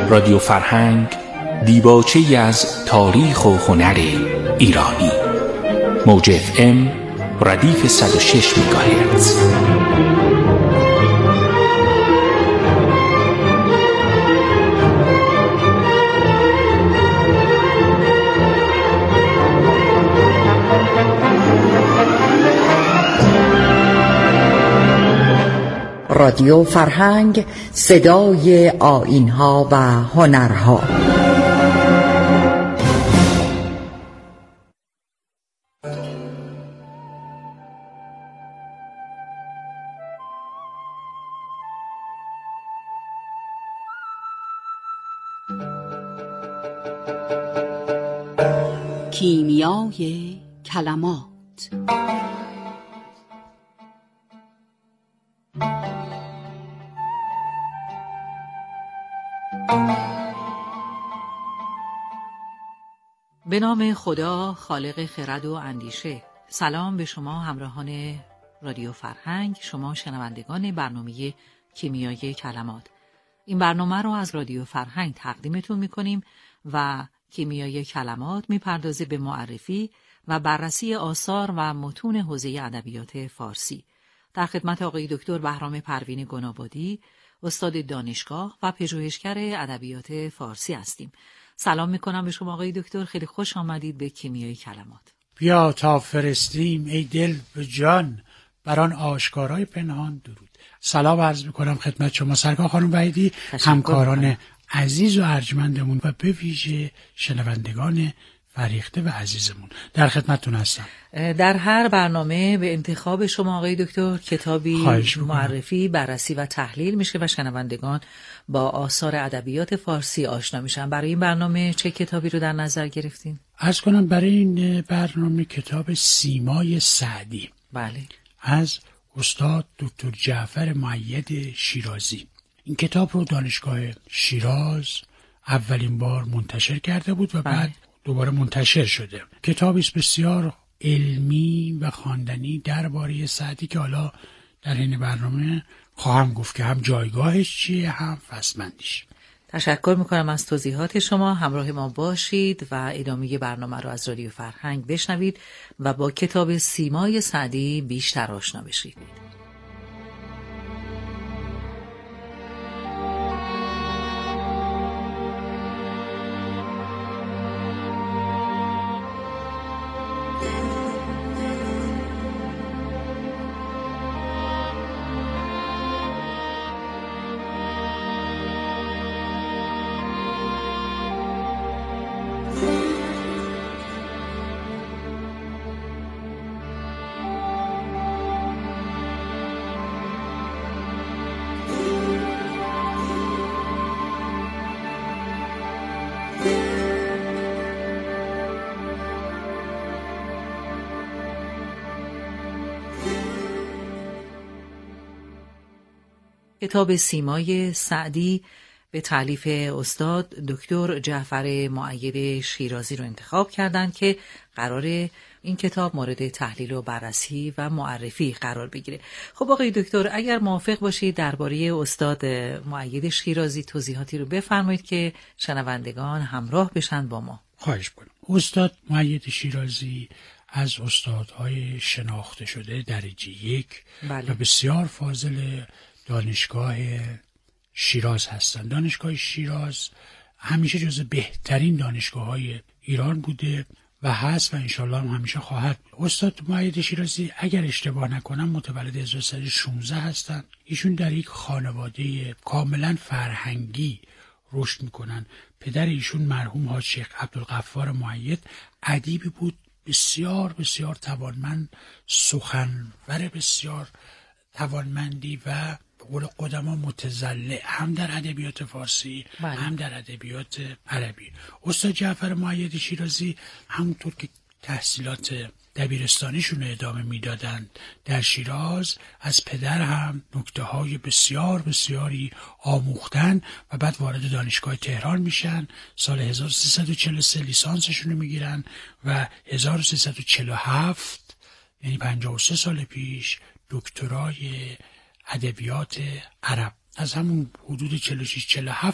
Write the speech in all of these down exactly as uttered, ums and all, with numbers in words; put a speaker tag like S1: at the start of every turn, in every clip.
S1: رادیو فرهنگ دیباچه‌ای از تاریخ و هنر ایرانی. موج اف ام ردیف صد و شش مگاهرتز.
S2: رادیو فرهنگ، صدای آیین‌ها و هنرها.
S3: کیمیای کلمات. به نام خدا، خالق خرد و اندیشه. سلام به شما همراهان رادیو فرهنگ، شما شنوندگان برنامه کیمیای کلمات. این برنامه رو از رادیو فرهنگ تقدیمتون میکنیم و کیمیای کلمات میپردازه به معرفی و بررسی آثار و متون حوزه ادبیات فارسی. در خدمت آقای دکتر بهرام پروین گنابادی، استاد دانشگاه و پژوهشگر ادبیات فارسی هستیم. سلام میکنم به شما آقای دکتر، خیلی خوش آمدید به کیمیای کلمات.
S4: بیا تا فرستیم ای دل به جان، بران آشکارای پنهان درود. سلام عرض میکنم خدمت شما سرکار خانم وحیدی، همکاران کنم. عزیز و ارجمندمون و به ویژه شنوندگان فریخته و عزیزمون، در خدمتتون هستم.
S3: در هر برنامه به انتخاب شما آقای دکتر کتابی معرفی، بررسی و تحلیل میشه و شنوندگان با آثار ادبیات فارسی آشنا میشن. برای این برنامه چه کتابی رو در نظر گرفتین؟
S4: عرض کنم برای این برنامه کتاب سیمای سعدی،
S3: بله،
S4: از استاد دکتر جعفر مؤید شیرازی. این کتاب رو دانشگاه شیراز اولین بار منتشر کرده بود و بله. بعد دوباره منتشر شده. کتابی است بسیار علمی و خواندنی درباره سعدی که حالا در این برنامه خواهم گفت که هم جایگاهش چیه هم فصل‌بندیش.
S3: تشکر میکنم از توضیحات شما. همراه ما باشید و ادامه برنامه رو از رادیو فرهنگ بشنوید و با کتاب سیمای سعدی بیشتر آشنا بشید. کتاب سیمای سعدی به تالیف استاد دکتر جعفر مؤید شیرازی رو انتخاب کردند که قراره این کتاب مورد تحلیل و بررسی و معرفی قرار بگیره. خب آقای دکتر، اگر موافق باشید درباره استاد مؤید شیرازی توضیحاتی رو بفرمایید که شنوندگان همراه بشن با ما.
S4: خواهش کنم. استاد مؤید شیرازی از استادهای شناخته شده درجه یک بله. و بسیار فاضل دانشگاه شیراز هستند. دانشگاه شیراز همیشه جز بهترین دانشگاه‌های ایران بوده و هست و انشالله هم همیشه خواهد. استاد مؤید شیرازی اگر اشتباه نکنم متولد هزار و سیصد و شانزده هستند. ایشون در یک خانواده کاملا فرهنگی رشد میکنن. پدر ایشون مرحوم حاج شیخ عبدالغفار مؤید ادیبی بود بسیار بسیار توانمند، سخنور بسیار توانمندی و به قول قدما متزلع هم در ادبیات فارسی بله. هم در ادبیات عربی. استاد جعفر مؤید شیرازی همونطور که تحصیلات دبیرستانیشون رو ادامه میدادند در شیراز، از پدر هم نکته‌های بسیار بسیاری آموختن و بعد وارد دانشگاه تهران میشن. سال هزار و سیصد و چهل و سه لیسانسشون رو میگیرن و هزار و سیصد و چهل و هفت یعنی پنجاه و سه سال پیش دکترای ادبیات عرب از همون حدود چهل و شش چهل و هفت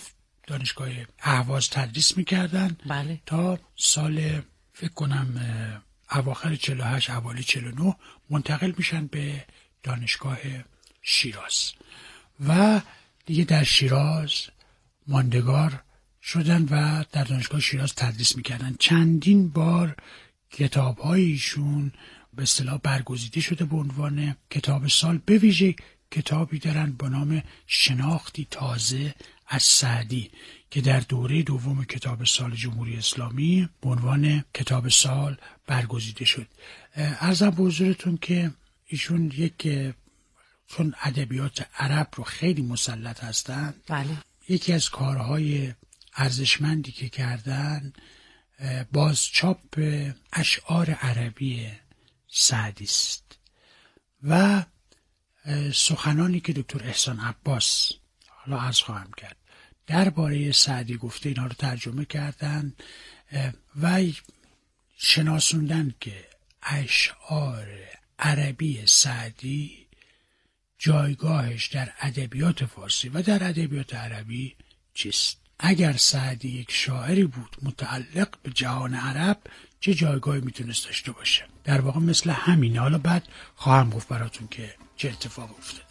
S4: دانشگاه اهواز تدریس میکردن.
S3: بله.
S4: تا سال فکر کنم اواخر چهل و هشت اوایل چهل و نه منتقل میشن به دانشگاه شیراز و دیگه در شیراز ماندگار شدن و در دانشگاه شیراز تدریس میکردن. چندین بار کتاب‌های ایشون به اصطلاح برگزیده شده به عنوان کتاب سال. به ویژه کتابی دارن با نام شناختی تازه از سعدی که در دوره دوم کتاب سال جمهوری اسلامی به عنوان کتاب سال برگزیده شد. عرضم به حضورتون که ایشون یک چون ادبیات عرب رو خیلی مسلط هستن،
S3: بله.
S4: یکی از کارهای ارزشمندی که کردن بازچاپ اشعار عربی سعدی است و سخنانی که دکتر احسان عباس حالا عرض خواهم کرد درباره سعدی گفته اینا رو ترجمه کردن و شناسوندن که اشعار عربی سعدی جایگاهش در ادبیات فارسی و در ادبیات عربی چیست. اگر سعدی یک شاعری بود متعلق به جهان عرب چه جایگاهی میتونست داشته باشه؟ در واقع مثل همینه. حالا بعد خواهم گفت براتون که چه اتفاق افتاده.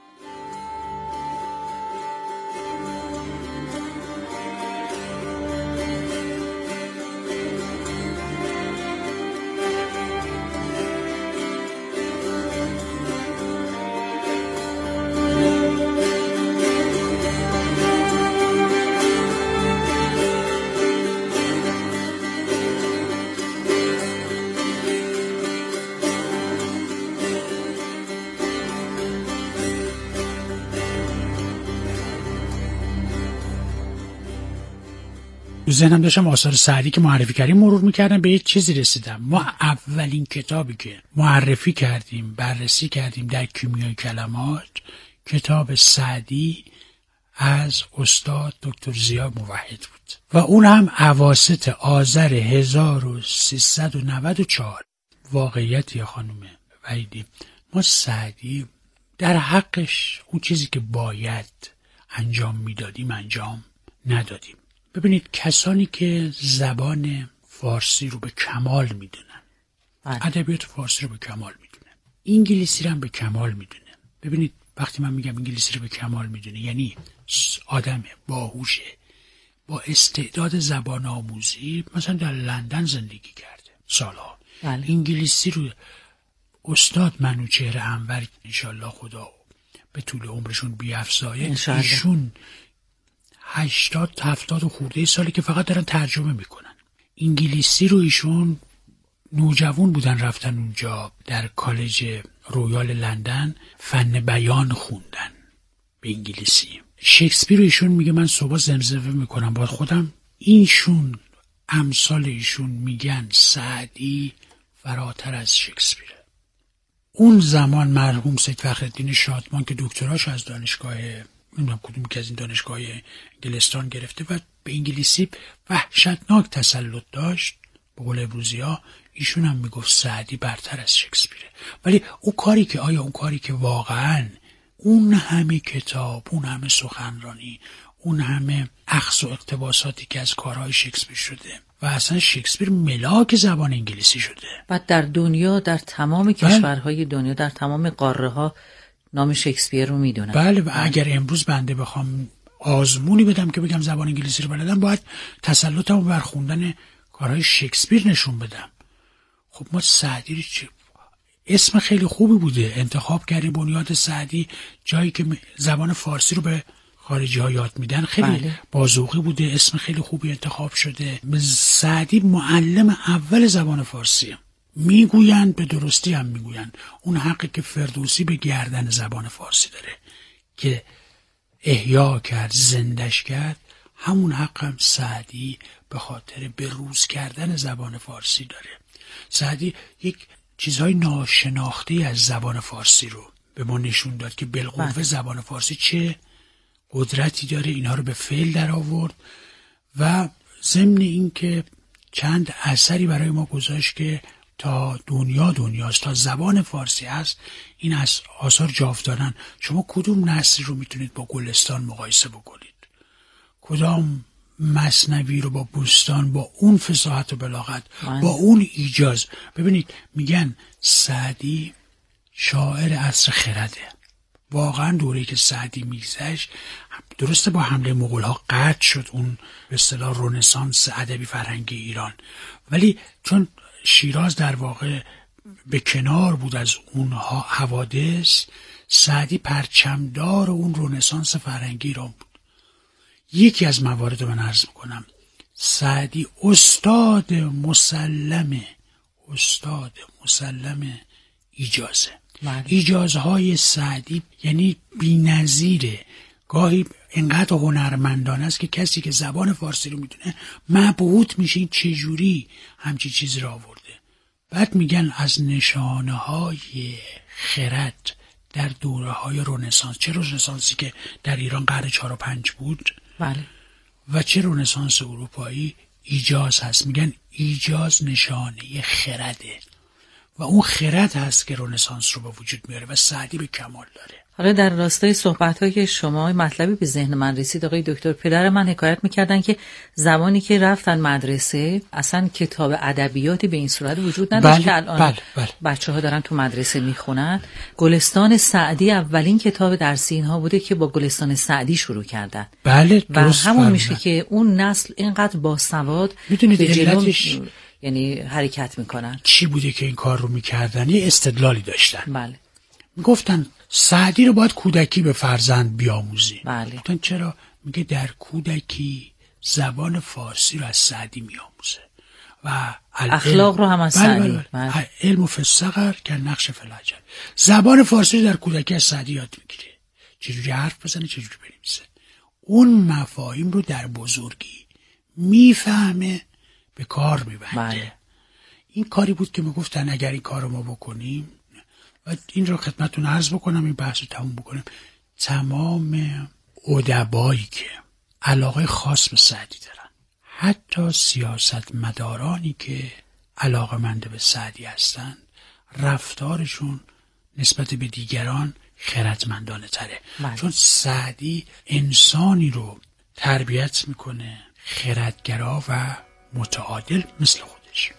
S4: تو ذهنم داشتم آثار سعدی که معرفی کردیم مرور میکردم، به یه چیزی رسیدم. ما اولین کتابی که معرفی کردیم بررسی کردیم در کیمیای کلمات کتاب سعدی از استاد دکتر ضیا موحد بود و اون هم اواسط آذر هزار و سیصد و نود و چهار. واقعیت یا خانم وحیدی، ما سعدی در حقش اون چیزی که باید انجام میدادیم انجام ندادیم. ببینید کسانی که زبان فارسی رو به کمال میدونن، ادبیات فارسی رو به کمال میدونن، انگلیسی رو هم به کمال میدونن. ببینید وقتی من میگم انگلیسی رو به کمال میدونه یعنی آدم باهوشه با استعداد زبان آموزی، مثلا در لندن زندگی کرده سالها، بله. انگلیسی رو استاد منوچهر انور انشالله خدا به طول عمرشون بیفزایه، ایشون هشتاد هفتاد و خورده سالی که فقط دارن ترجمه میکنن. انگلیسی رو ایشون نوجوان بودن رفتن اونجا در کالج رویال لندن فن بیان خوندن به انگلیسی. شکسپیر رو ایشون میگه من صبح زمزمه میکنم با خودم، اینشون امثال ایشون میگن سعدی فراتر از شکسپیره. اون زمان مرحوم سید فخرالدین شادمان که دکتراش از دانشگاه نمیدونم کدوم که از این دانشگاه انگلستان گرفته و به انگلیسی وحشتناک تسلط داشت، به قول امروزی‌ها ایشون هم میگفت سعدی برتر از شکسپیره. ولی اون کاری که آیا اون کاری که واقعاً اون همه کتاب، اون همه سخنرانی، اون همه اخذ و اقتباساتی که از کارهای شکسپیر شده و اصلا شکسپیر ملاک زبان انگلیسی شده
S3: و در دنیا در تمام کشورهای دنیا در تمام قاره ها نام شکسپیر رو میدونن.
S4: بله و اگر امروز بنده بخوام آزمونی بدم که بگم زبان انگلیسی رو بلدم باید تسلطمو بر خوندن کارهای شکسپیر نشون بدم. خب ما سعدی چه اسم خیلی خوبی بوده انتخاب کردیم، بنیاد سعدی، جایی که زبان فارسی رو به خارجی ها یاد میدن خیلی بله. بازوقی بوده، اسم خیلی خوبی انتخاب شده. سعدی معلم اول زبان فارسی هم. میگویند به درستی هم میگویند اون حقی که فردوسی به گردن زبان فارسی داره که احیا کرد زندش کرد، همون حق هم سعدی به خاطر بروز کردن زبان فارسی داره. سعدی یک چیزهای ناشناخته از زبان فارسی رو به ما نشون داد که بالقوه زبان فارسی چه قدرتی داره، اینها رو به فعل در آورد و ضمن این که چند اثری برای ما گذاشت که تا دنیا دنیاست، تا زبان فارسی هست این از آثار جاودانن. شما کدوم نسل رو میتونید با گلستان مقایسه بکنید؟ کدام مثنوی رو با بوستان، با اون فصاحت و بلاغت، با اون ایجاز. ببینید میگن سعدی شاعر عصر خرده. واقعا دوره‌ای که سعدی میگذشت، درسته با حمله مغول‌ها قطع شد اون به اصطلاح رنسانس ادبی فرهنگی ایران، ولی چون شیراز در واقع به کنار بود از اون حوادث، سعدی پرچمدار اون رنسانس فرهنگی ایران بود. یکی از موارد من عرض میکنم، سعدی استاد مسلمه استاد مسلمه ایجازه. ایجازهای سعدی یعنی بی‌نظیره. گاهی انقدر هنرمندانه است که کسی که زبان فارسی رو میدونه مبهوت میشه این چجوری همچی چیزی را آورده. بعد میگن از نشانه های خرد در دوره های رنسانس، چه رنسانسی که در ایران قرن چهار و پنج بود
S3: بله.
S4: و چه رنسانس اروپایی، ایجاز هست. میگن ایجاز نشانه خرده و اون خرد هست که رنسانس رو به وجود میاره و سعدی به کمال داره.
S3: حالا در راستای صحبت‌های شما مطلبی به ذهن من رسید آقای دکتر. پدر من حکایت می‌کردن که زمانی که رفتن مدرسه اصلا کتاب ادبیاتی به این صورت وجود نداشت
S4: بله،
S3: که الان
S4: بله، بله.
S3: بچه‌ها دارن تو مدرسه میخونن. گلستان سعدی اولین کتاب درسی اینها بوده که با گلستان سعدی شروع کردن.
S4: بله،
S3: و همون
S4: فرمه.
S3: میشه که اون نسل اینقدر باسواد
S4: میدونید
S3: علتش یعنی حرکت میکنن.
S4: چی بوده که این کار رو میکردن؟ یه استدلالی داشتن.
S3: بله.
S4: میگفتن سعدی رو باید کودکی به فرزند بیاموزی.
S3: بله.
S4: گفتن چرا؟ میگه در کودکی زبان فارسی رو از سعدی میاموزه و
S3: اخلاق رو هم از
S4: بله
S3: سعدی.
S4: بله بله. علم و فسقر که نقش فلاجل. زبان فارسی رو در کودکی از سعدی یاد میگیره، چجوری حرف بزنه، چجوری بنویسه. اون مفاهیم رو در بزرگی میفهمه، به کار میبنده.
S3: بله.
S4: این کاری بود که میگفتن اگر این کار رو ما بکنیم، و این رو خدمتتون عرض بکنم، این بحث رو تموم بکنیم، تمام ادبایی که علاقه خاص به سعدی دارن، حتی سیاست مدارانی که علاقه‌مند به سعدی هستن، رفتارشون نسبت به دیگران خردمندانه تره.
S3: بله.
S4: چون سعدی انسانی رو تربیت میکنه خردگرا و متعادل مثل خودش.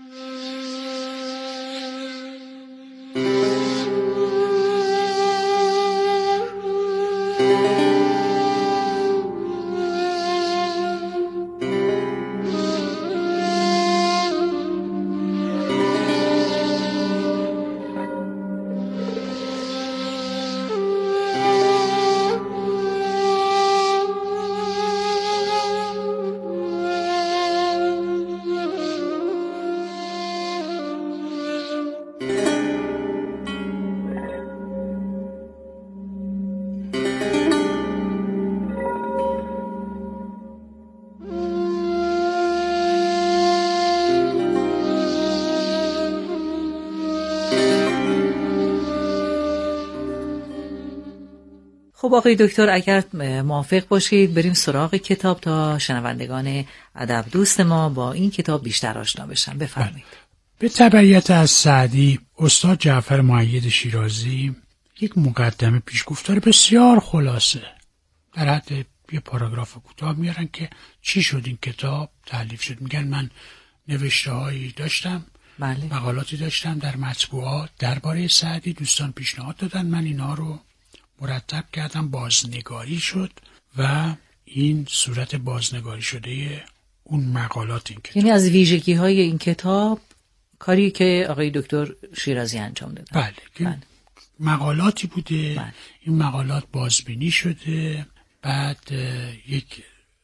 S3: خب آقای دکتر اگر موافق باشید بریم سراغ کتاب تا شنوندگان ادب دوست ما با این کتاب بیشتر آشنا بشن. بفرمایید.
S4: به تبعیت از سعدی، استاد جعفر مؤید شیرازی یک مقدمه پیشگفتار بسیار خلاصه در حد یه پاراگراف کوتاه میارن که چی شد این کتاب تألیف شد. میگن من نوشته هایی داشتم،
S3: بله.
S4: مقالاتی داشتم در مطبوعات درباره سعدی، دوستان پیشنهاد دادن، من اینا رو مرتب کردم، بازنگاری شد و این صورت بازنگاری شده اون مقالات این کتاب.
S3: یعنی از ویژگی های این کتاب کاری که آقای دکتر شیرازی انجام دادن.
S4: بله,
S3: بله.
S4: مقالاتی بوده. بله. این مقالات بازبینی شده، بعد یک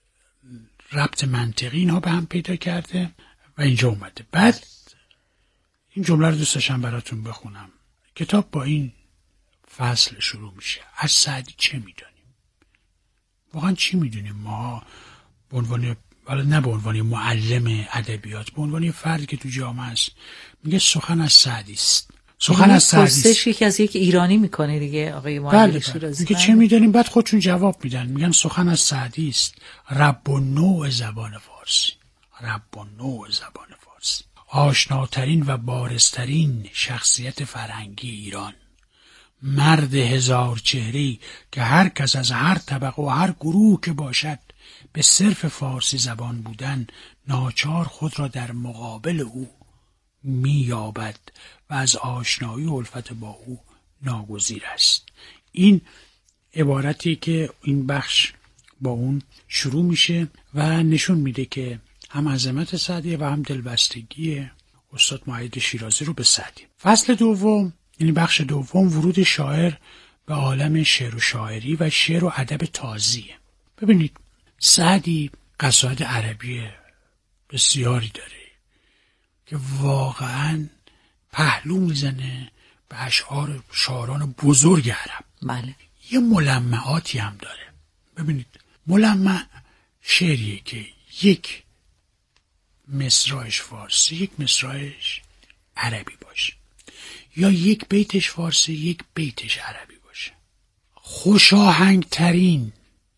S4: ربط منطقی اینها به هم پیدا کرده و اینجا اومده. بعد این جمله رو دوست داشتم براتون بخونم. کتاب با این فصل شروع میشه. از سعدی چه میدونیم؟ واقعا چی میدونیم ما به عنوان، ولی نه به عنوان معلم ادبیات، به عنوان فردی که تو جامعه است؟ میگه سخن از سعدی است. سخن از سعدی است.
S3: پرسشی که از یک ایرانی میکنه دیگه آقای مؤید شیرازی.
S4: میگه چه میدونیم؟ بعد خودشون جواب میدن، میگن سخن از سعدی است، رب و نوع زبان فارسی. رب و نوع زبان فارسی، آشناترین و بارزترین شخصیت فرهنگی ایران، مرد هزار چهره‌ای که هر کس از هر طبقه و هر گروه که باشد به صرف فارسی زبان بودن ناچار خود را در مقابل او می‌یابد و از آشنایی و الفت با او ناگزیر است. این عبارتی که این بخش با اون شروع میشه و نشون میده که هم عظمت سعدی و هم دلبستگی استاد مؤید شیرازی رو به سعدی. فصل دوم، یعنی بخش دوم، ورود شاعر به عالم شعر و شاعری و شعر و ادب تازیه. ببینید سعدی قصاید عربی بسیاری داره که واقعا پهلو میزنه به اشعار شاعران بزرگ عرب.
S3: بله.
S4: یه ملمعاتی هم داره. ببینید ملمع شعریه که یک مصرعش فارسی، یک مصرعش عربی باشه، یا یک بیتش فارسی، یک بیتش عربی باشه. خوشاهنگترین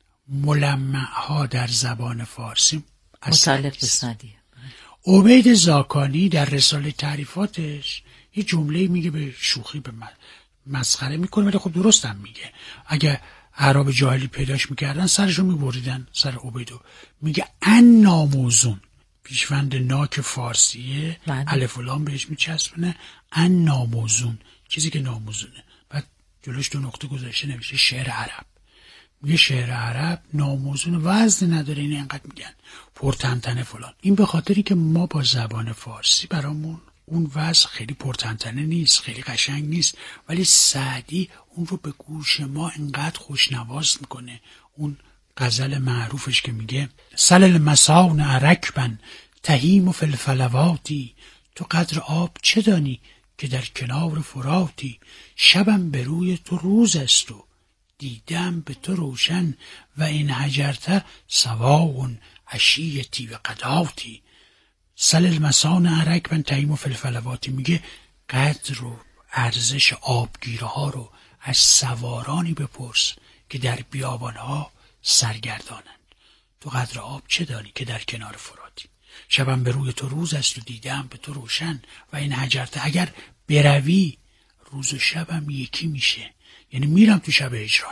S4: ملمعها در زبان فارسی
S3: متعلق به سعدی.
S4: عبید زاکانی در رساله تعریفاتش یه جمله میگه، به شوخی به مسخره میکنه ولی خب درستم میگه. اگه اعراب جاهلی پیداش میکردن سرشو میبریدن، سر عبیدو. میگه ان ناموزون، پیشوند ناک فارسیه، الف و لام بهش میچسبونه، ان ناموزون، چیزی که ناموزونه. بعد جلوش دو نقطه گذاشته نمیشه شعر عرب. میگه شعر عرب ناموزون، وزن نداره، این اینقدر میگن پرتنتنه فلان. این به خاطری که ما با زبان فارسی برامون اون وزن خیلی پرتنتنه نیست، خیلی قشنگ نیست، ولی سعدی اون رو به گوش ما انقدر خوشنواز میکنه. اون غزل معروفش که میگه سل المسان رکبن تهیم فی الفلواتی، تو قدر آب چه دانی که در کنار فراتی، شبم به روی تو روز است و دیدم به تو روشن، و این هجرت سواون عشیتی و قداتی. سل المسان رکبن تهیم فی الفلواتی، میگه قدر و ارزش آبگیره ها رو از سوارانی بپرس که در بیابانها سرگردانند. تو قدر آب چه دانی که در کنار فراتی، شبم به روی تو روز است و دیدم به تو روشن، و این هجرت، اگر بروی روز و شبم یکی میشه، یعنی میرم تو شب هجران.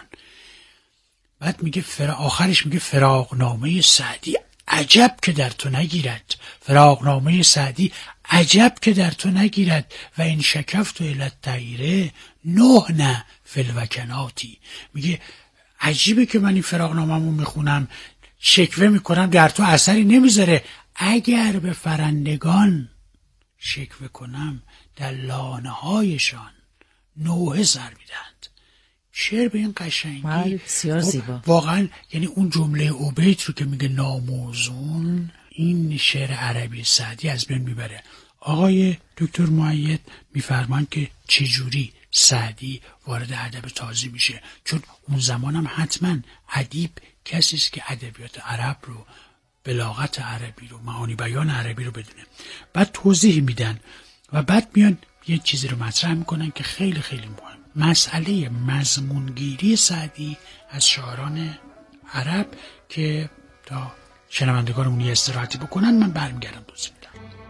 S4: بعد میگه فرا... آخرش میگه فراقنامه سعدی عجب که در تو نگیرد، فراقنامه سعدی عجب که در تو نگیرد، و این شکفت و علت تغییره نه نه فی الوکناتی. میگه عجیبه که من این فراقنامه‌مو میخونم، شکوه میکنم، در تو اثری نمیذاره. اگر به فرندگان شکوه کنم در لانه هایشان نوحه سر میدند. شعر به این قشنگی
S3: بسیار زیبا.
S4: واقعا یعنی اون جمله عبید رو که میگه ناموزون، این شعر عربی سعدی از بین میبره. آقای دکتر مؤید میفرمان که چجوری سعدی وارد ادب تازی میشه، چون اون زمان هم حتما ادیب کسی است که ادبیات عرب رو، بلاغت عربی رو، معانی بیان عربی رو بدونه. بعد توضیح میدن و بعد میان یه چیزی رو مطرح میکنن که خیلی خیلی مهم، مسئله مضمونگیری سعدی از شاعران عرب، که تا شنوندگانمون یه استراحتی بکنن من برمیگردم توضیح میدم.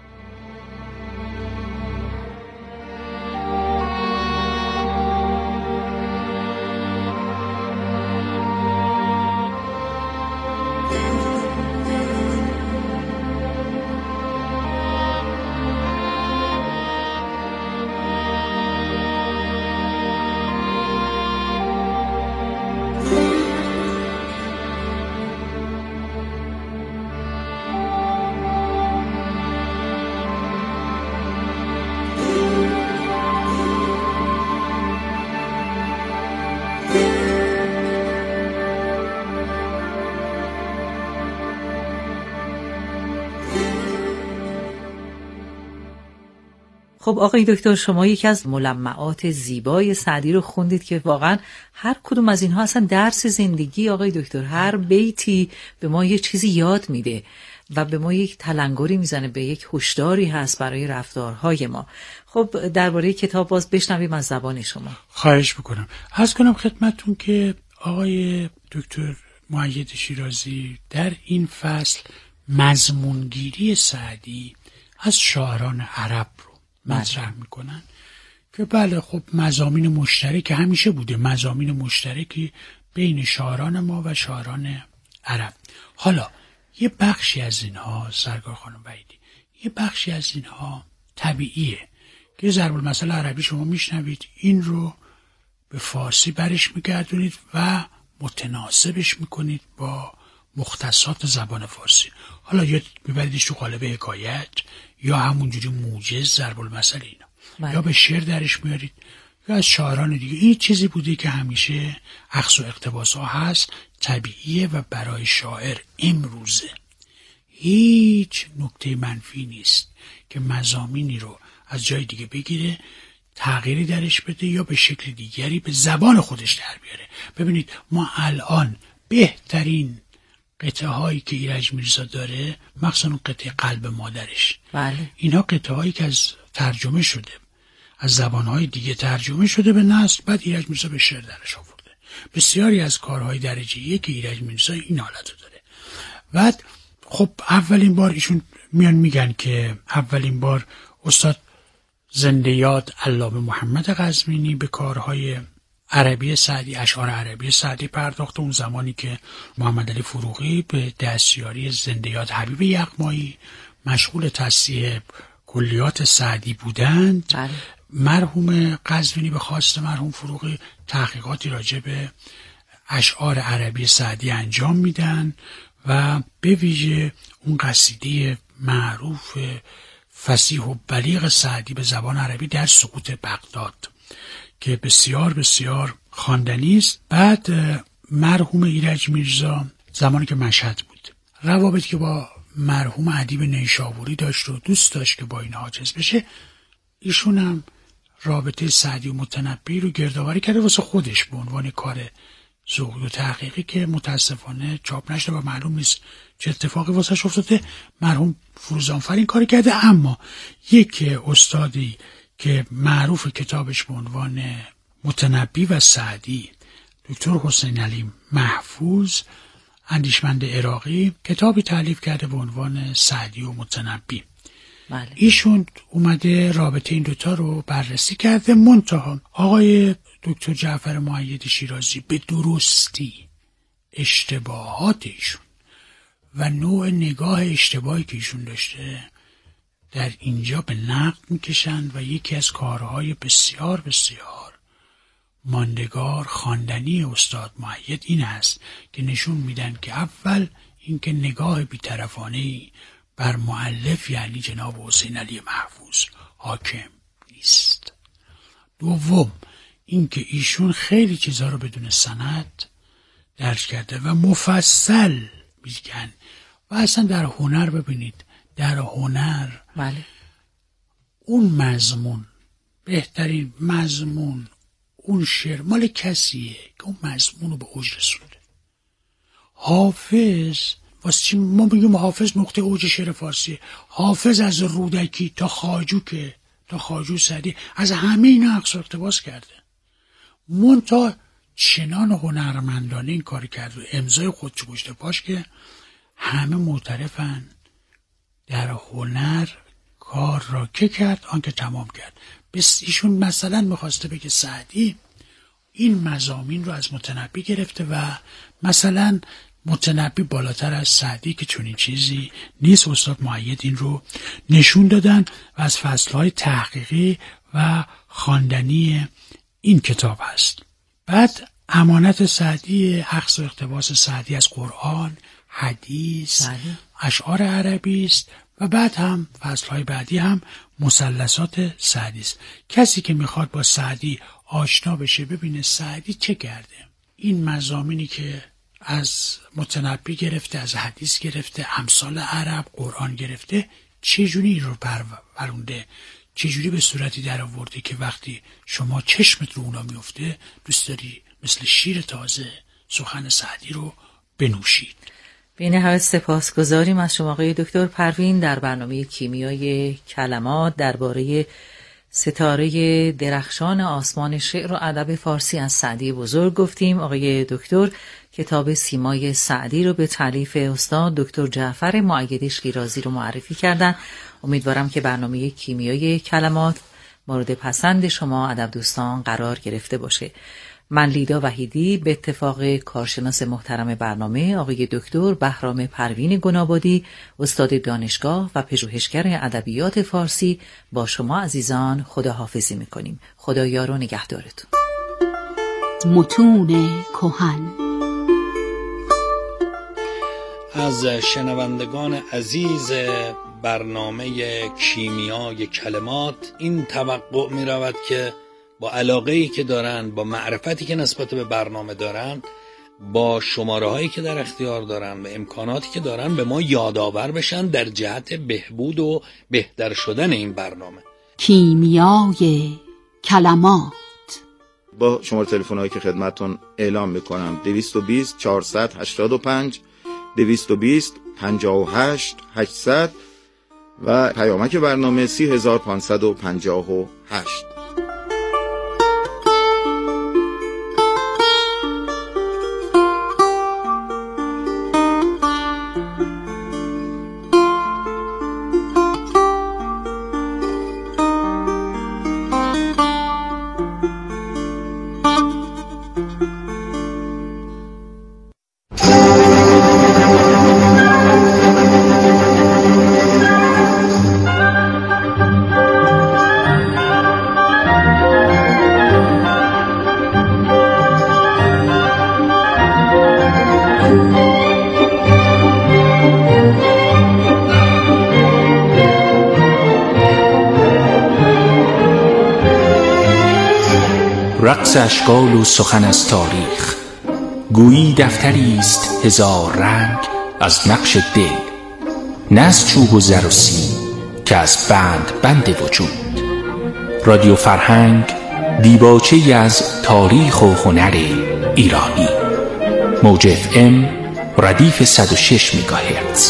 S3: خب آقای دکتر، شما یکی از ملمعات زیبای سعدی رو خوندید که واقعا هر کدوم از اینها اصلا درس زندگی آقای دکتر، هر بیتی به ما یه چیزی یاد میده و به ما یک تلنگری میزنه، به یک هشداری هست برای رفتارهای ما. خب درباره کتاب باز بشنویم از زبان شما.
S4: خواهش بکنم. عرض کنم خدمتتون که آقای دکتر مؤید شیرازی در این فصل مضمونگیری سعدی از شاعران عرب رو مطرح میکنن که بله خب مضامین مشترک همیشه بوده، مضامین مشترکی بین شاعران ما و شاعران عرب. حالا یه بخشی از اینها سرکار خانم وحیدی، یه بخشی از اینها طبیعیه که ضرب المثل عربی شما میشنوید، این رو به فارسی برش میگردونید و متناسبش میکنید با مختصات زبان فارسی. حالا یا میبریدش تو قالب حکایت یا همونجوری موجز ضرب المثل اینا بله. یا به شعر درش میارید یا از شاعران دیگه. این چیزی بوده که همیشه اخذ و اقتباس ها هست، طبیعیه و برای شاعر امروزه هیچ نکته منفی نیست که مضامینی رو از جای دیگه بگیره، تغییری درش بده یا به شکل دیگری به زبان خودش در بیاره. ببینید ما الان بهترین قطعه هایی که ایرج میرزا داره، مخصوصا اون قطعه قلب مادرش، بله. اینا قطعه هایی که از ترجمه شده، از زبانهای دیگه ترجمه شده به نثر، بعد ایرج میرزا به شعر درش آورده. بسیاری از کارهای درجه یک که ایرج میرزا این حالت رو داره. بعد خب اولین بار ایشون میان میگن که اولین بار استاد زنده یاد علامه محمد قزوینی به کارهای عربی سعدی، اشعار عربی سعدی پرداخت. اون زمانی که محمد علی فروغی به دستیاری زنده یاد حبیب یغمایی مشغول تصحیح کلیات سعدی بودند، بله. مرحوم قزوینی به خواست مرحوم فروغی تحقیقاتی راجع به اشعار عربی سعدی انجام میدن و به ویژه اون قصیده معروف فصیح و بلیغ سعدی به زبان عربی در سقوط بغداد که بسیار بسیار خواندنی است. بعد مرحوم ایرج میرزا زمانی که مشهد بود، روابطی که با مرحوم ادیب نیشابوری داشت و دوست داشت که با این حاجز بشه، ایشون هم رابطه سعدی و متنبی رو گردآوری کرده واسه خودش به عنوان کار ذوقی و تحقیقی که متاسفانه چاپ نشده و معلوم نیست چه اتفاقی واسش افتاده. مرحوم فروزانفر این کار کرده. اما یک استادی که معروف کتابش به عنوان متنبی و سعدی، دکتر حسین علی محفوظ، اندیشمند عراقی، کتابی تالیف کرده به عنوان سعدی و متنبی. بله. ایشون اومده رابطه این دوتا رو بررسی کرده. منتها آقای دکتر جعفر مؤید شیرازی به درستی اشتباهات ایشون و نوع نگاه اشتباهی که ایشون داشته در اینجا به نقد میکشند و یکی از کارهای بسیار بسیار ماندگار خواندنی استاد مؤید این است که نشون میدن که اول اینکه نگاه بی‌طرفانه‌ای بر مؤلف یعنی جناب حسین علی محفوظ حاکم نیست. دوم اینکه ایشون خیلی چیزها رو بدون سند درج کرده و مفصل میگن. و اصلا در هنر ببینید، در هنر بله. اون مضمون، بهترین مضمون اون شعر مال کسیه که اون مضمون رو به اوج رسونده. حافظ واسه چی ما بگیم حافظ نقطه اوج شعر فارسیه؟ حافظ از رودکی تا خواجو که تا خواجو سعدی از همه اینا اقصا اقتباس کرده. منتها چنان هنرمندانه این کار کرد و امضای خودشو گذاشته پاش که همه معترفن در هنر کار را که کرد آنکه تمام کرد. بس ایشون مثلا میخواسته بگه سعدی این مضامین رو از متنبی گرفته و مثلا متنبی بالاتر از سعدی که چنین چیزی نیست. استاد مؤید این رو نشون دادن و از فصلهای تحقیقی و خواندنی این کتاب هست. بعد امانت سعدی، اخذ و اقتباس سعدی از قرآن، حدیث، بله. اشعار عربی است و بعد هم فصلهای بعدی هم مثلثات سعدی است. کسی که میخواد با سعدی آشنا بشه ببینه سعدی چه کرده. این مضامینی که از متنبی گرفته، از حدیث گرفته، امثال عرب، قرآن گرفته، چجوری رو پرورونده، چجوری به صورتی در آورده که وقتی شما چشمت رو اونا میفته دوست داری مثل شیر تازه سخن سعدی رو بنوشید.
S3: به نهایت سپاسگزاریم از شما آقای دکتر پروین. در برنامه کیمیای کلمات درباره ستاره درخشان آسمان شعر و ادب فارسی از سعدی بزرگ گفتیم. آقای دکتر کتاب سیمای سعدی رو به تالیف استاد دکتر جعفر مؤید شیرازی رو معرفی کردن. امیدوارم که برنامه کیمیای کلمات مورد پسند شما ادب دوستان قرار گرفته باشه. من لیدا وحیدی به اتفاق کارشناس محترم برنامه آقای دکتر بهرام پروین گنابادی، استاد دانشگاه و پژوهشگر ادبیات فارسی، با شما عزیزان خداحافظی می‌کنیم. خدا یار و نگهدارتون.
S5: متون کهن.
S6: از شنوندگان عزیز برنامه کیمیای کلمات این توقع می رود که با علاقه‌ای که دارن، با معرفتی که نسبت به برنامه دارن، با شماره هایی که در اختیار دارن و امکاناتی که دارن به ما یادآور بشن در جهت بهبود و بهتر شدن این برنامه.
S5: کیمیای کلمات.
S7: با شماره تلفن هایی که خدمتون اعلام میکنم: دویست و بیست چهارصد هشتاد و پنج، دویست و بیست پنجاه و هشت هشتصد و پیامک برنامه سی هزار پانصد و پنجاه و هشت.
S1: رقص اشکال و سخن از تاریخ، گویی دفتری است هزار رنگ از نقش دل، نه از چوب و زر و سیم که از بند بند وجود. رادیو فرهنگ دیباچه‌ای از تاریخ و هنر ایرانی. موج اف ام ردیف صد و شش مگاهرتز.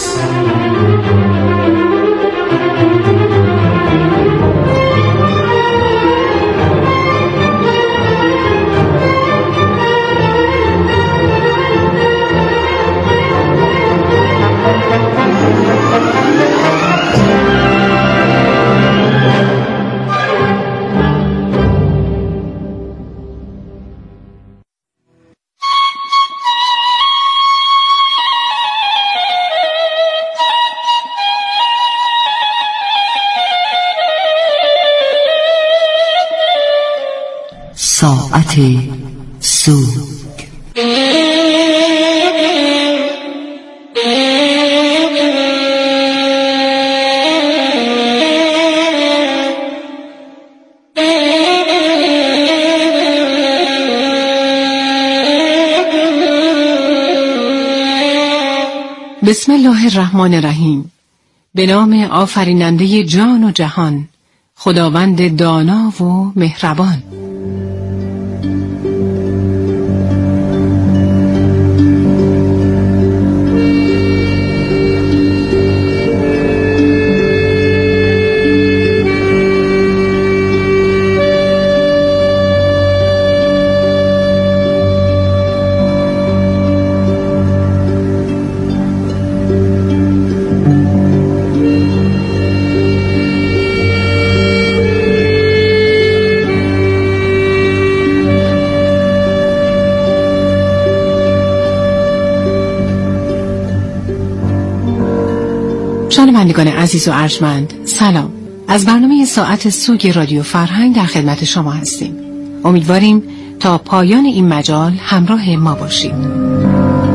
S2: ساعت سوگ.
S5: بسم الله الرحمن الرحیم. به نام آفریننده جان و جهان، خداوند دانا و مهربان. شنوندگان عزیز و ارجمند، سلام. از برنامه ساعت سوگ رادیو فرهنگ در خدمت شما هستیم. امیدواریم تا پایان این مجال همراه ما باشید.